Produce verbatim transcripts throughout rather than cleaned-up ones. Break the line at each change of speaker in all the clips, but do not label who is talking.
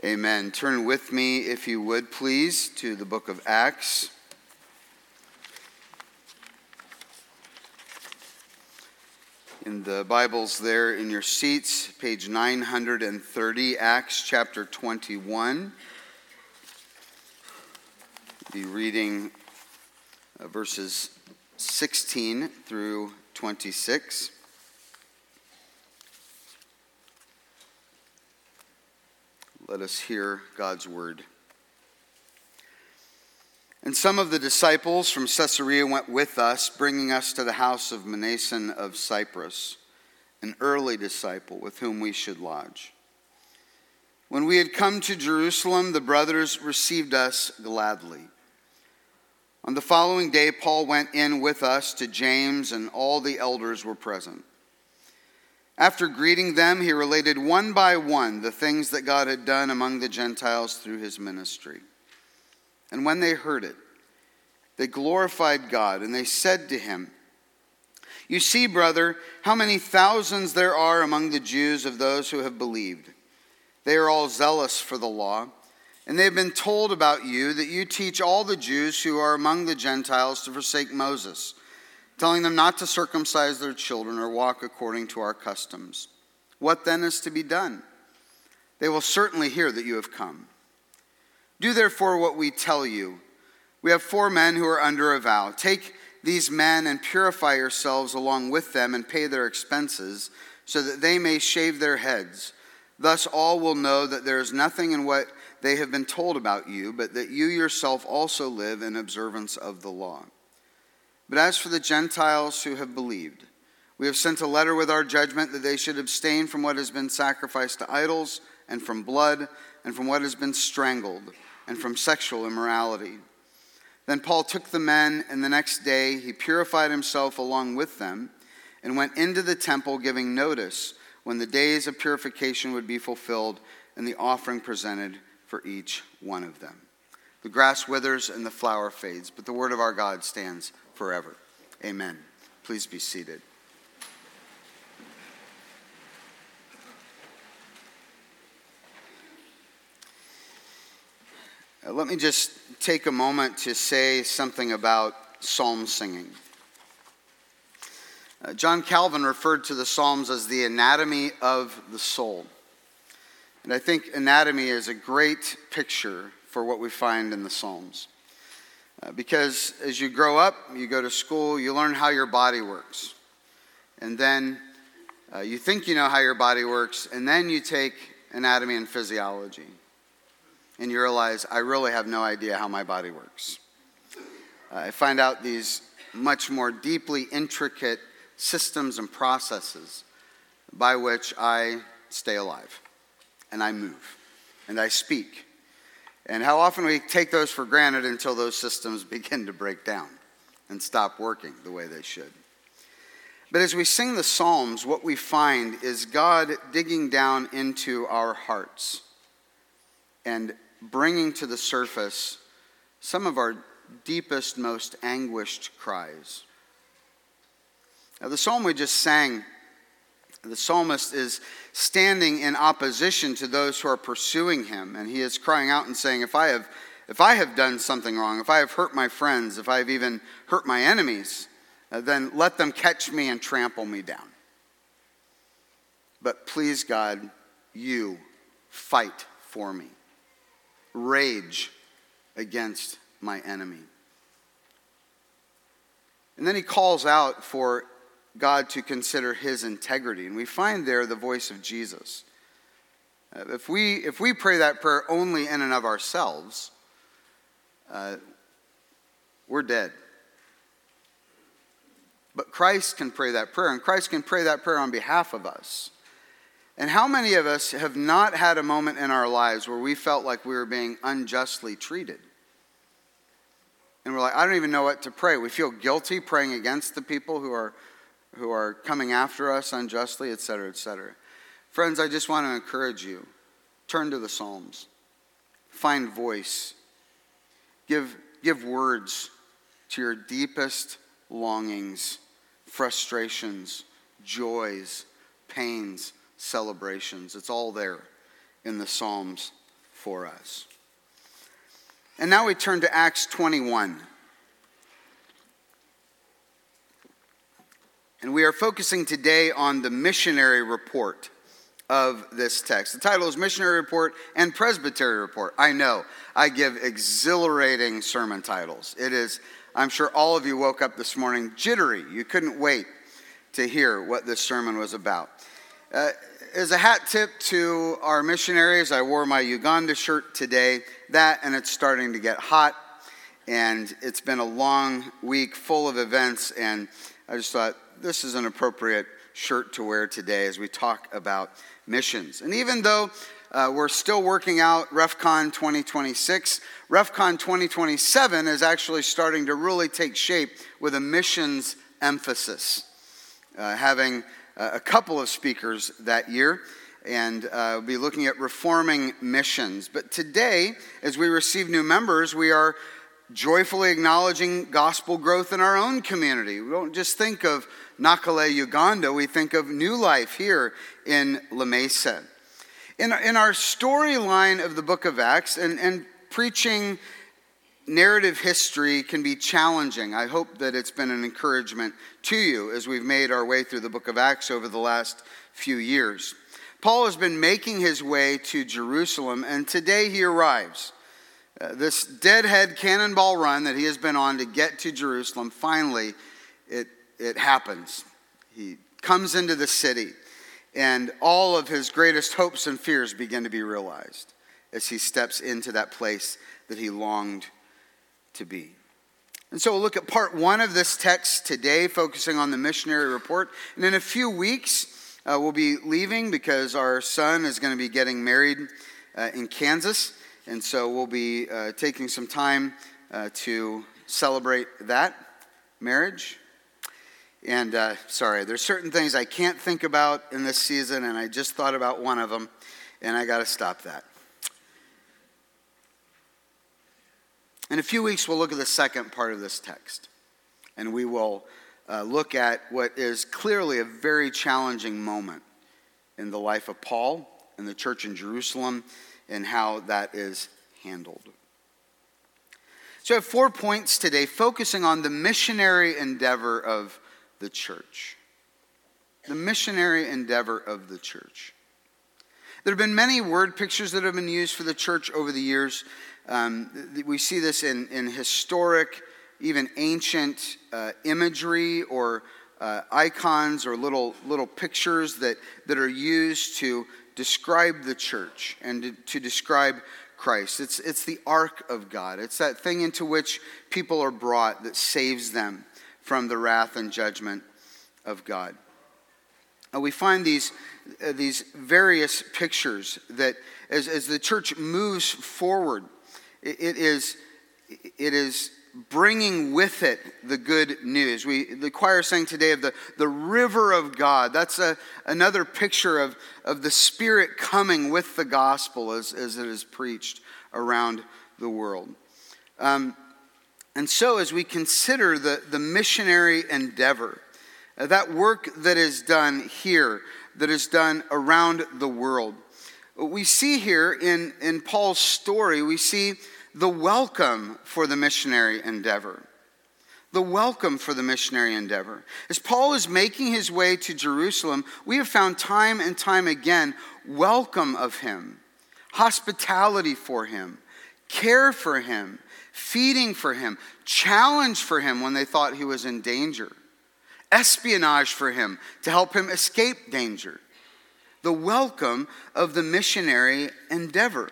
Amen. Turn with me, if you would, please, to the book of Acts. In the Bibles there in your seats, page nine hundred thirty, Acts chapter twenty-one. Be reading uh, verses sixteen through twenty-six. Let us hear God's word. And some of the disciples from Caesarea went with us, bringing us to the house of Mnason of Cyprus, an early disciple with whom we should lodge. When we had come to Jerusalem, the brothers received us gladly. On the following day, Paul went in with us to James, and all the elders were present. After greeting them, he related one by one the things that God had done among the Gentiles through his ministry. And when they heard it, they glorified God, and they said to him, "You see, brother, how many thousands there are among the Jews of those who have believed. They are all zealous for the law, and they have been told about you that you teach all the Jews who are among the Gentiles to forsake Moses, telling them not to circumcise their children or walk according to our customs. What then is to be done? They will certainly hear that you have come. Do therefore what we tell you. We have four men who are under a vow. Take these men and purify yourselves along with them and pay their expenses, so that they may shave their heads. Thus all will know that there is nothing in what they have been told about you, but that you yourself also live in observance of the law. But as for the Gentiles who have believed, we have sent a letter with our judgment that they should abstain from what has been sacrificed to idols, and from blood, and from what has been strangled, and from sexual immorality." Then Paul took the men, and the next day he purified himself along with them, and went into the temple, giving notice when the days of purification would be fulfilled, and the offering presented for each one of them. The grass withers and the flower fades, but the word of our God stands forever. Amen. Please be seated. Uh, let me just take a moment to say something about psalm singing. Uh, John Calvin referred to the Psalms as the anatomy of the soul. And I think anatomy is a great picture for what we find in the Psalms. Uh, because as you grow up, you go to school, you learn how your body works. And then uh, you think you know how your body works, and then you take anatomy and physiology. And you realize, I really have no idea how my body works. Uh, I find out these much more deeply intricate systems and processes by which I stay alive, and I move, and I speak. And how often we take those for granted until those systems begin to break down and stop working the way they should. But as we sing the Psalms, what we find is God digging down into our hearts and bringing to the surface some of our deepest, most anguished cries. Now, the psalm we just sang, the psalmist is standing in opposition to those who are pursuing him, and he is crying out and saying, if I have if I have done something wrong, if I have hurt my friends, if I have even hurt my enemies, uh, then let them catch me and trample me down. But please, God, you fight for me. Rage against my enemy. And then he calls out for God to consider his integrity. And we find there the voice of Jesus. Uh, if we if we pray that prayer only in and of ourselves, uh, we're dead. But Christ can pray that prayer, and Christ can pray that prayer on behalf of us. And how many of us have not had a moment in our lives where we felt like we were being unjustly treated? And we're like, I don't even know what to pray. We feel guilty praying against the people who are who are coming after us unjustly, et cetera, et cetera. Friends, I just want to encourage you. Turn to the Psalms. Find voice. Give, give words to your deepest longings, frustrations, joys, pains, celebrations. It's all there in the Psalms for us. And now we turn to Acts twenty-one. And we are focusing today on the missionary report of this text. The title is Missionary Report and Presbytery Report. I know, I give exhilarating sermon titles. It is, I'm sure all of you woke up this morning jittery. You couldn't wait to hear what this sermon was about. Uh, as a hat tip to our missionaries, I wore my Uganda shirt today. That, and it's starting to get hot, and it's been a long week full of events, and I just thought this is an appropriate shirt to wear today as we talk about missions. And even though uh, we're still working out RefCon twenty twenty-six, RefCon twenty twenty-seven is actually starting to really take shape with a missions emphasis, uh, having a couple of speakers that year, and uh, we'll be looking at reforming missions. But today, as we receive new members, we are joyfully acknowledging gospel growth in our own community. We don't just think of Nakale, Uganda, we think of new life here in La Mesa. In, in our storyline of the book of Acts, and, and preaching narrative history can be challenging. I hope that it's been an encouragement to you as we've made our way through the book of Acts over the last few years. Paul has been making his way to Jerusalem, and today he arrives. Uh, this deadhead cannonball run that he has been on to get to Jerusalem, finally, it, it happens. He comes into the city, and all of his greatest hopes and fears begin to be realized as he steps into that place that he longed to be. And so we'll look at part one of this text today, focusing on the missionary report. And in a few weeks, uh, we'll be leaving because our son is going to be getting married uh, in Kansas. And so we'll be uh, taking some time uh, to celebrate that marriage. And uh, sorry, there's certain things I can't think about in this season, and I just thought about one of them, and I got to stop that. In a few weeks, we'll look at the second part of this text, and we will uh, look at what is clearly a very challenging moment in the life of Paul and the church in Jerusalem and how that is handled. So I have four points today focusing on the missionary endeavor of the church. The missionary endeavor of the church. There have been many word pictures that have been used for the church over the years. Um, we see this in, in historic, even ancient uh, imagery or uh, icons or little little pictures that, that are used to describe the church and to, to describe Christ. It's, it's the ark of God. It's that thing into which people are brought that saves them from the wrath and judgment of God. Uh, we find these uh, these various pictures that as, as the church moves forward, it, it is it is bringing with it the good news. We the choir sang today of the, the river of God. That's a, another picture of, of the Spirit coming with the gospel as, as it is preached around the world. Um, and so as we consider the, the missionary endeavor, uh, that work that is done here, that is done around the world, we see here in, in Paul's story, we see the welcome for the missionary endeavor. The welcome for the missionary endeavor. As Paul is making his way to Jerusalem, we have found time and time again welcome of him, hospitality for him, care for him, feeding for him, challenge for him when they thought he was in danger, espionage for him to help him escape danger. The welcome of the missionary endeavor.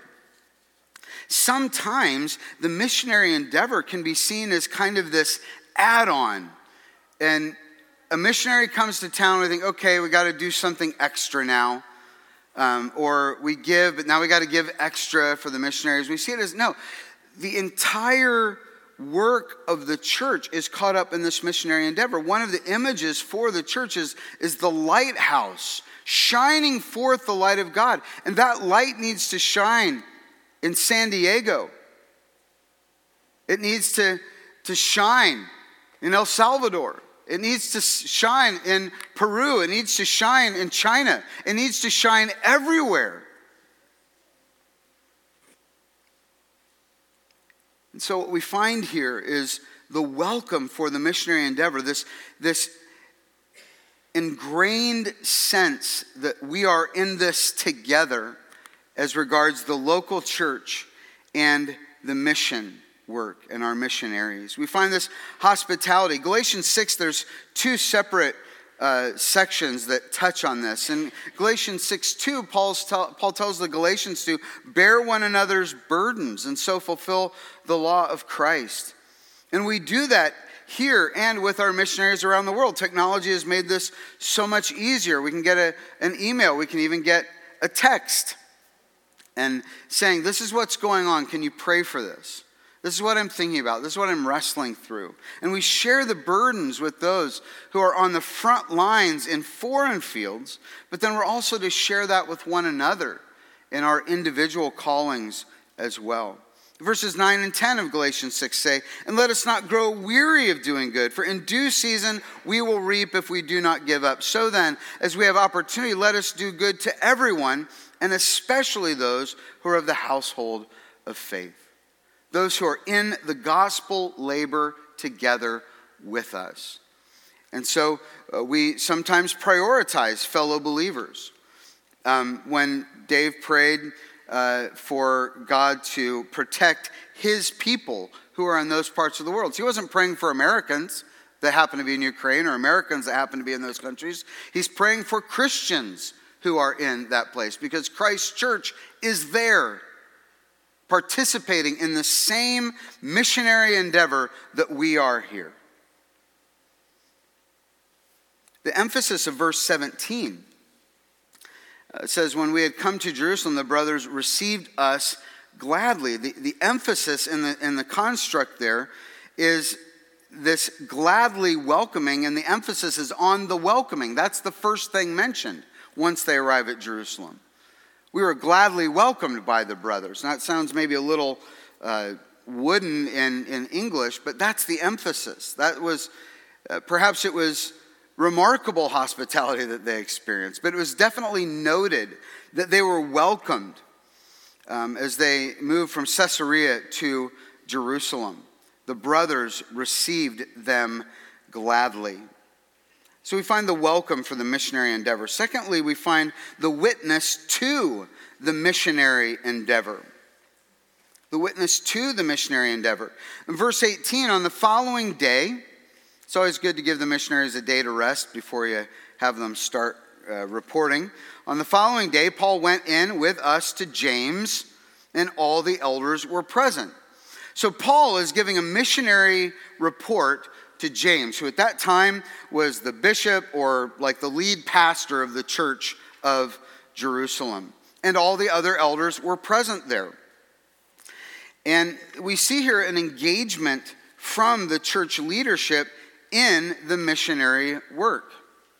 Sometimes the missionary endeavor can be seen as kind of this add-on. And a missionary comes to town and we think, okay, we got to do something extra now. Um, or we give, but now we got to give extra for the missionaries. We see it as, no, the entire work of the church is caught up in this missionary endeavor. One of the images for the church is, is the lighthouse, shining forth the light of God. And that light needs to shine in San Diego. It needs to, to shine in El Salvador. It needs to shine in Peru. It needs to shine in China. It needs to shine everywhere. So what we find here is the welcome for the missionary endeavor, this, this ingrained sense that we are in this together as regards the local church and the mission work and our missionaries. We find this hospitality. Galatians six, there's two separate uh, sections that touch on this. In Galatians six two, Paul's tell, Paul tells the Galatians to bear one another's burdens and so fulfill the law of Christ. And we do that here and with our missionaries around the world. Technology has made this so much easier. We can get a, an email. We can even get a text and saying, this is what's going on. Can you pray for this? This is what I'm thinking about. This is what I'm wrestling through. And we share the burdens with those who are on the front lines in foreign fields, but then we're also to share that with one another in our individual callings as well. Verses nine and ten of Galatians six say, and let us not grow weary of doing good, for in due season we will reap if we do not give up. So then, as we have opportunity, let us do good to everyone, and especially those who are of the household of faith. Those who are in the gospel labor together with us. And so uh, we sometimes prioritize fellow believers. Um, when Dave prayed uh, for God to protect his people who are in those parts of the world, so he wasn't praying for Americans that happen to be in Ukraine or Americans that happen to be in those countries. He's praying for Christians who are in that place because Christ's church is there, participating in the same missionary endeavor that we are here. The emphasis of verse seventeen uh, says, when we had come to Jerusalem, the brothers received us gladly. The, the emphasis in the, in the construct there is this gladly welcoming, and the emphasis is on the welcoming. That's the first thing mentioned once they arrive at Jerusalem. We were gladly welcomed by the brothers. Now, that sounds maybe a little uh, wooden in, in English, but that's the emphasis. That was, uh, perhaps it was remarkable hospitality that they experienced, but it was definitely noted that they were welcomed um, as they moved from Caesarea to Jerusalem. The brothers received them gladly. So we find the welcome for the missionary endeavor. Secondly, we find the witness to the missionary endeavor. The witness to the missionary endeavor. In verse eighteen, on the following day, it's always good to give the missionaries a day to rest before you have them start uh, reporting. On the following day, Paul went in with us to James, and all the elders were present. So Paul is giving a missionary report to James, who at that time was the bishop or like the lead pastor of the church of Jerusalem. And all the other elders were present there. And we see here an engagement from the church leadership in the missionary work.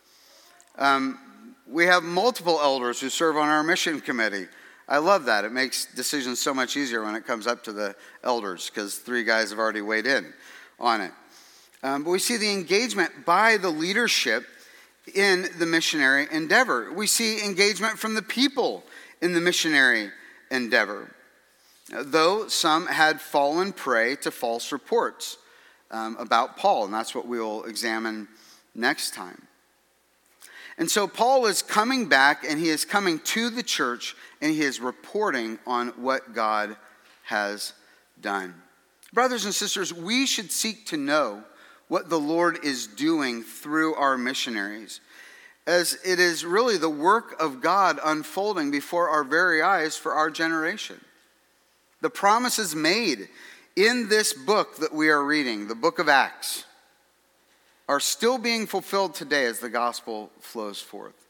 Um, we have multiple elders who serve on our mission committee. I love that. It makes decisions so much easier when it comes up to the elders because three guys have already weighed in on it. Um, but we see the engagement by the leadership in the missionary endeavor. We see engagement from the people in the missionary endeavor, though some had fallen prey to false reports um, about Paul, and that's what we will examine next time. And so Paul is coming back, and he is coming to the church, and he is reporting on what God has done. Brothers and sisters, we should seek to know what the Lord is doing through our missionaries, as it is really the work of God unfolding before our very eyes for our generation. The promises made in this book that we are reading, the book of Acts, are still being fulfilled today as the gospel flows forth.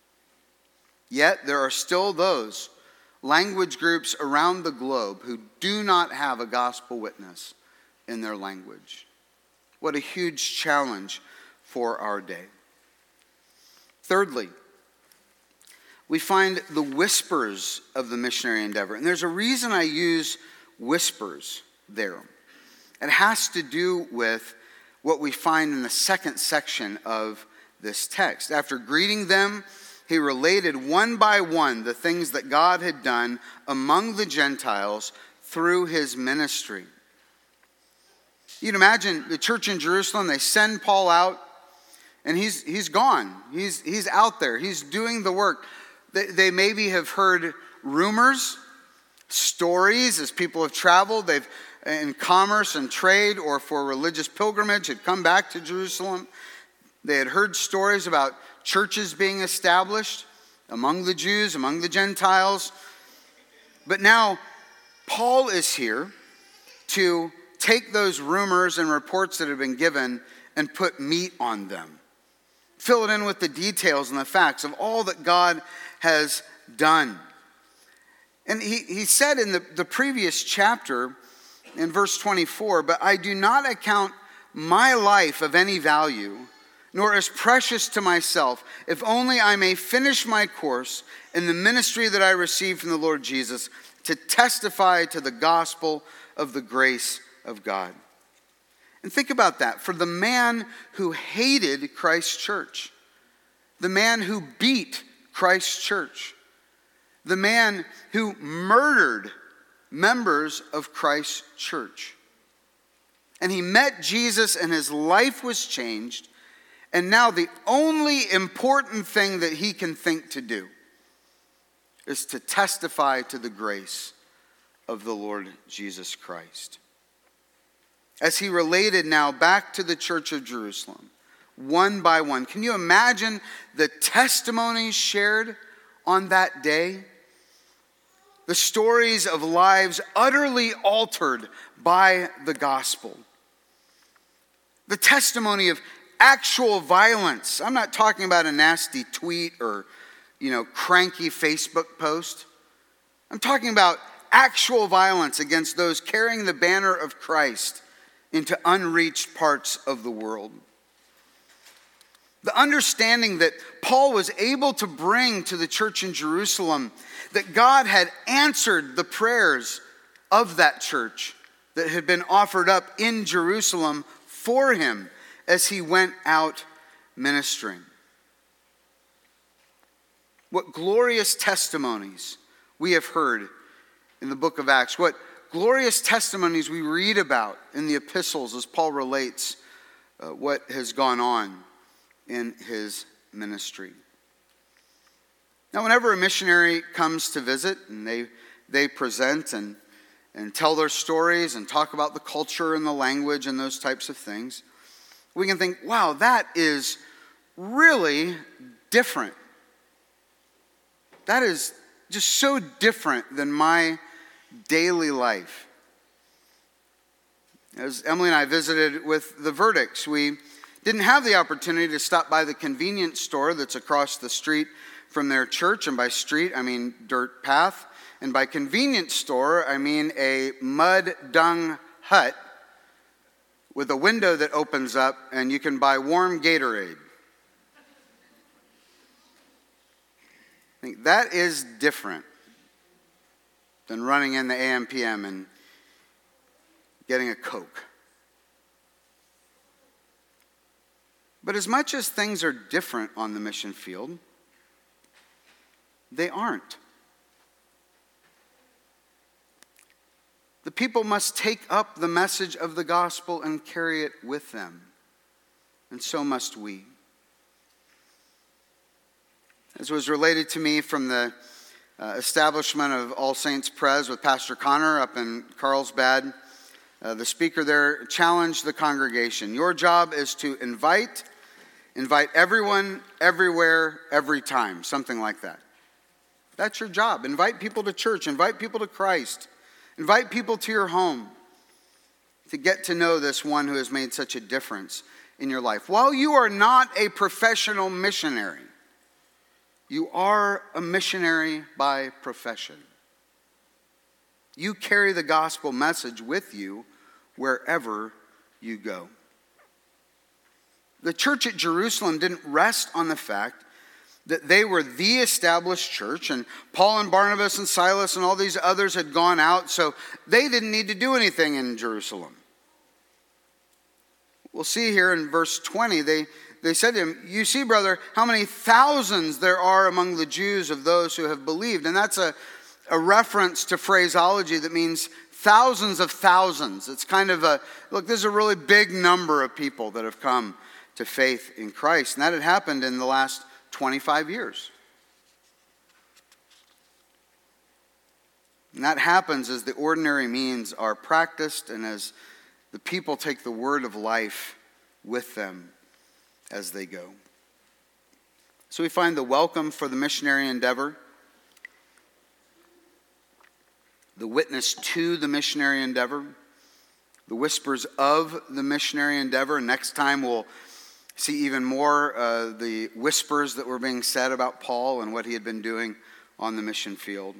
Yet there are still those language groups around the globe who do not have a gospel witness in their language. What a huge challenge for our day. Thirdly, we find the whispers of the missionary endeavor. And there's a reason I use whispers there. It has to do with what we find in the second section of this text. After greeting them, he related one by one the things that God had done among the Gentiles through his ministry. You can imagine the church in Jerusalem, they send Paul out, and he's he's gone. He's he's out there. He's doing the work. They, they maybe have heard rumors, stories as people have traveled. They've in commerce and trade or for religious pilgrimage had come back to Jerusalem. They had heard stories about churches being established among the Jews, among the Gentiles. But now Paul is here to take those rumors and reports that have been given and put meat on them. Fill it in with the details and the facts of all that God has done. And he, he said in the, the previous chapter, in verse twenty-four, "But I do not account my life of any value, nor as precious to myself, if only I may finish my course in the ministry that I received from the Lord Jesus, to testify to the gospel of the grace of God." And think about that. For the man who hated Christ's church, the man who beat Christ's church, the man who murdered members of Christ's church. And he met Jesus and his life was changed. And now the only important thing that he can think to do is to testify to the grace of the Lord Jesus Christ. As he related now back to the church of Jerusalem, one by one. Can you imagine the testimonies shared on that day? The stories of lives utterly altered by the gospel. The testimony of actual violence. I'm not talking about a nasty tweet or, you know, cranky Facebook post. I'm talking about actual violence against those carrying the banner of Christ into unreached parts of the world. The understanding that Paul was able to bring to the church in Jerusalem, that God had answered the prayers of that church that had been offered up in Jerusalem for him as he went out ministering. What glorious testimonies we have heard in the book of Acts. What glorious testimonies we read about in the epistles as Paul relates uh, what has gone on in his ministry. Now, whenever a missionary comes to visit and they they present and, and tell their stories and talk about the culture and the language and those types of things, we can think, wow, that is really different. That is just so different than my daily life. As Emily and I visited with the Verdicts, we didn't have the opportunity to stop by the convenience store that's across the street from their church. And by street, I mean dirt path. And by convenience store, I mean a mud dung hut with a window that opens up and you can buy warm Gatorade. I think that is different than running in the A M P M and getting a Coke. But as much as things are different on the mission field, they aren't. The people must take up the message of the gospel and carry it with them. And so must we. As was related to me from the uh, establishment of All Saints Pres with Pastor Connor up in Carlsbad, uh, the speaker there challenged the congregation. Your job is to invite, invite everyone, everywhere, every time. Something like that. That's your job. Invite people to church. Invite people to Christ. Invite people to your home to get to know this one who has made such a difference in your life. While you are not a professional missionary, you are a missionary by profession. You carry the gospel message with you wherever you go. The church at Jerusalem didn't rest on the fact that they were the established church, and Paul and Barnabas and Silas and all these others had gone out, so they didn't need to do anything in Jerusalem. We'll see here in verse twenty, they, they said to him, "You see, brother, how many thousands there are among the Jews of those who have believed." And that's a a reference to phraseology that means thousands of thousands. It's kind of a, look, there's a really big number of people that have come to faith in Christ. And that had happened in the last twenty-five years. And that happens as the ordinary means are practiced and as the people take the word of life with them as they go. So we find the welcome for the missionary endeavor, the witness to the missionary endeavor, the whispers of the missionary endeavor. Next time we'll see even more uh, the whispers that were being said about Paul and what he had been doing on the mission field.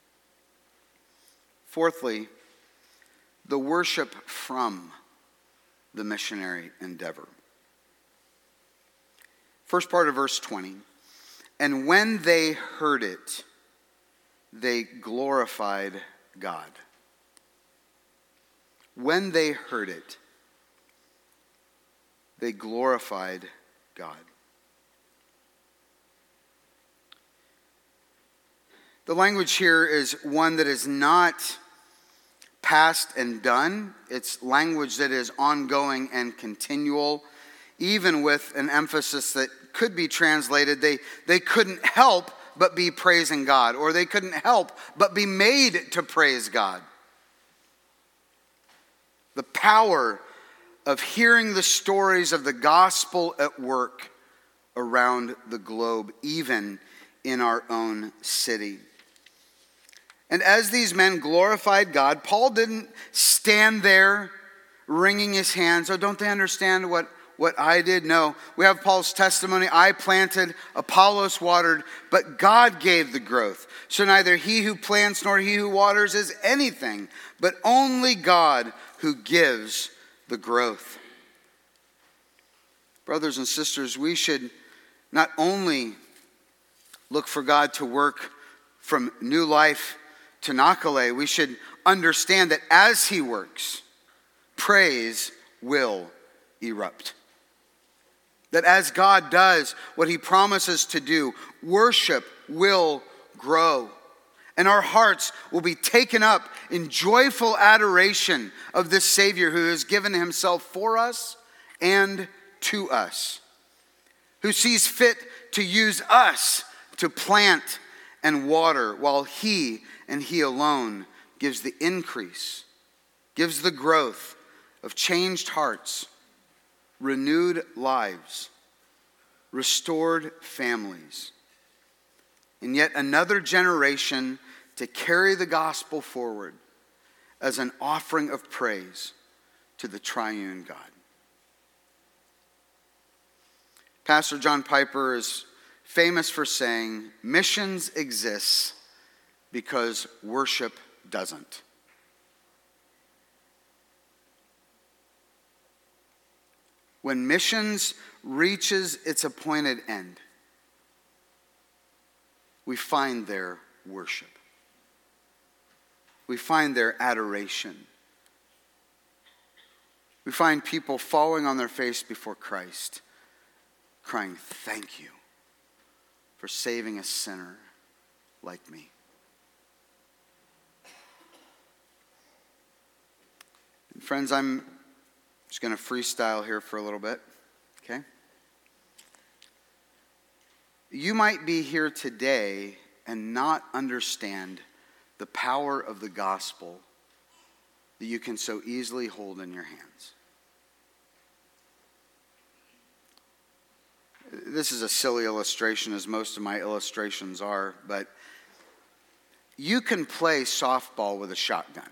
Fourthly, the worship from the missionary endeavor. First part of verse twenty. And when they heard it, they glorified God. When they heard it, they glorified God. The language here is one that is not past and done. It's language that is ongoing and continual, even with an emphasis that could be translated, they, they couldn't help but be praising God, or they couldn't help but be made to praise God. The power of hearing the stories of the gospel at work around the globe, even in our own city. And as these men glorified God, Paul didn't stand there wringing his hands. Oh, don't they understand what, what I did? No. We have Paul's testimony. I planted, Apollos watered, but God gave the growth. So neither he who plants nor he who waters is anything, but only God who gives the growth. Brothers and sisters, we should not only look for God to work from New Life to Nakale, we should understand that as he works, praise will erupt. That as God does what he promises to do, worship will grow. And our hearts will be taken up in joyful adoration of this Savior who has given himself for us and to us, who sees fit to use us to plant and water, while he and he alone gives the increase, gives the growth of changed hearts, renewed lives, restored families, and yet another generation to carry the gospel forward as an offering of praise to the triune God. Pastor John Piper is famous for saying, missions exists because worship doesn't. When missions reaches its appointed end, we find their worship. We find their adoration. We find people falling on their face before Christ, crying, "Thank you for saving a sinner like me." And friends, I'm just going to freestyle here for a little bit, okay? You might be here today and not understand the power of the gospel that you can so easily hold in your hands. This is a silly illustration, as most of my illustrations are, but you can play softball with a shotgun.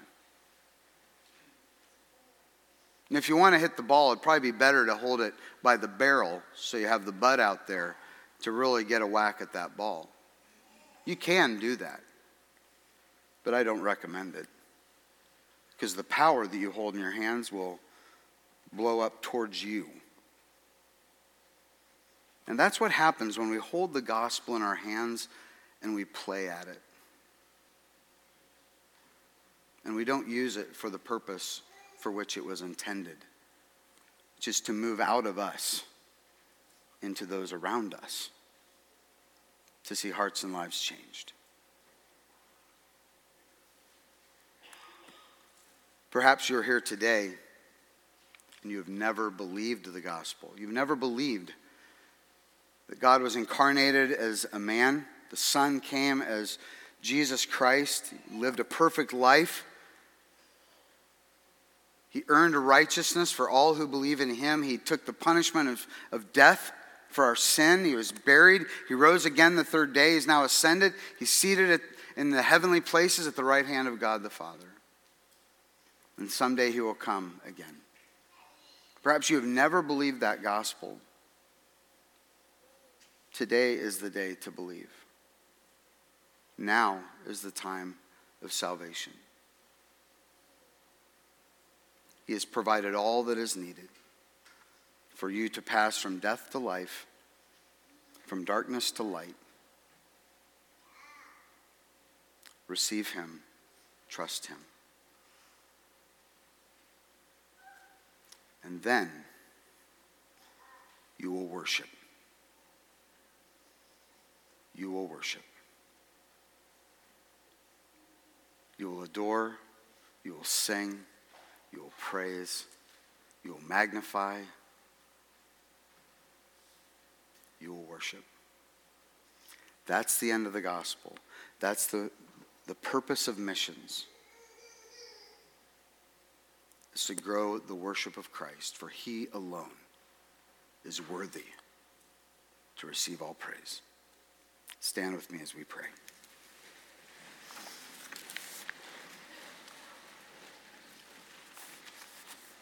And if you want to hit the ball, it'd probably be better to hold it by the barrel so you have the butt out there to really get a whack at that ball. You can do that, but I don't recommend it, because the power that you hold in your hands will blow up towards you. And that's what happens when we hold the gospel in our hands and we play at it. And we don't use it for the purpose for which it was intended, which is to move out of us into those around us, to see hearts and lives changed. Perhaps you're here today and you have never believed the gospel. You've never believed that God was incarnated as a man. The Son came as Jesus Christ. He lived a perfect life. He earned righteousness for all who believe in him. He took the punishment of, of death for our sin. He was buried. He rose again the third day. He's now ascended. He's seated at, in the heavenly places at the right hand of God the Father. And someday he will come again. Perhaps you have never believed that gospel. Today is the day to believe. Now is the time of salvation. He has provided all that is needed for you to pass from death to life, from darkness to light. Receive him, trust him. And then you will worship. You will worship. You will adore. You will sing. You will praise. You will magnify. You will worship. That's the end of the gospel. That's the, the purpose of missions. Is to grow the worship of Christ, for he alone is worthy to receive all praise. Stand with me as we pray.